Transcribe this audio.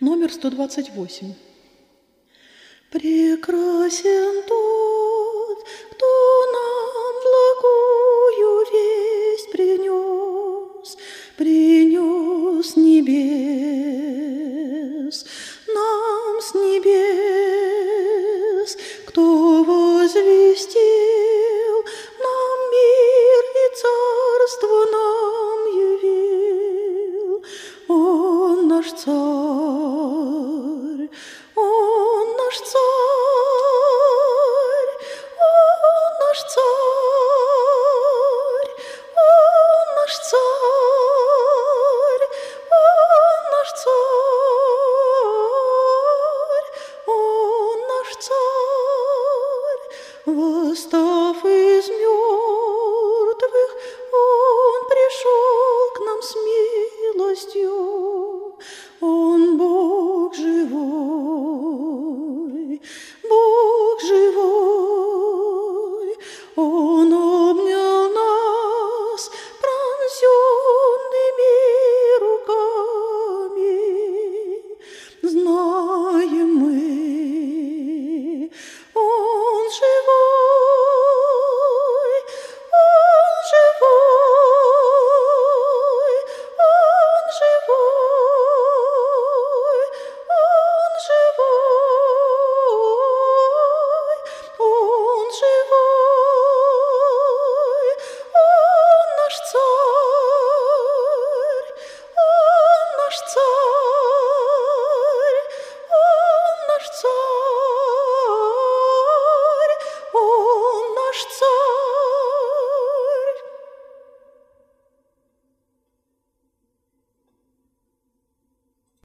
Номер 128. Прекрасен тот, кто нам благую весть принес с небес, нам с небес, кто возвестил нам мир и царство нам явил, он наш царь.